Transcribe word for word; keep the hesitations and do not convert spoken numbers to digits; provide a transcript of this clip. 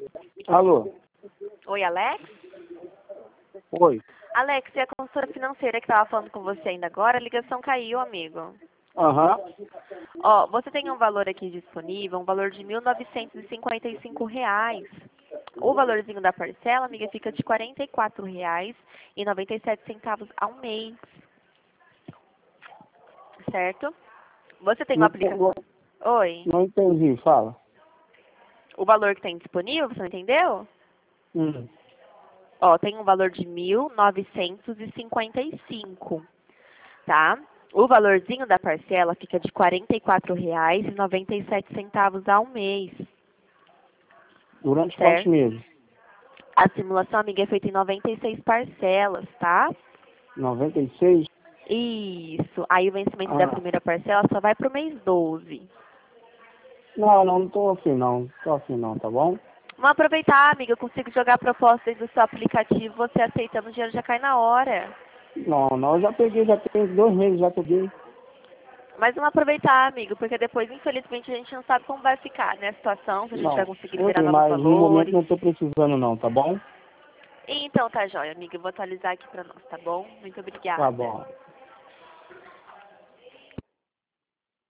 Alô? Oi, Alex? Oi. Alex, é a consultora financeira que estava falando com você ainda agora. A ligação caiu, amigo. Aham. Ó, você tem um valor aqui disponível, um valor de mil novecentos e cinquenta e cinco reais. O valorzinho da parcela, amiga, fica de quarenta e quatro reais e noventa e sete centavos ao mês. Certo? Você tem um Não, aplicativo... Oi? não entendi, fala. O valor que tem disponível, você não entendeu? Hum. Ó, tem um valor de mil novecentos e cinquenta e cinco, tá? O valorzinho da parcela fica de quarenta e quatro reais e noventa e sete centavos ao mês, Durante quantos certo? meses? A simulação, amiga, é feita em noventa e seis parcelas, tá? noventa e seis? Isso. Aí o vencimento da Ah. primeira parcela só vai pro mês doze. Não, não, não tô afim não. Tô afim não, tá bom? Vamos aproveitar, amiga. Eu consigo jogar propostas do seu aplicativo. Você aceitando, o dinheiro já cai na hora. Não, não, eu já peguei, já tem dois meses, já peguei. Mas vamos aproveitar, amigo, porque depois, infelizmente, a gente não sabe como vai ficar, né, a situação, se a gente vai Não, conseguir eu liberar tenho, novos mas no momento valores. não tô precisando não, tá bom? Então tá jóia, amiga. Eu vou atualizar aqui pra nós, tá bom? Muito Tá obrigada. bom.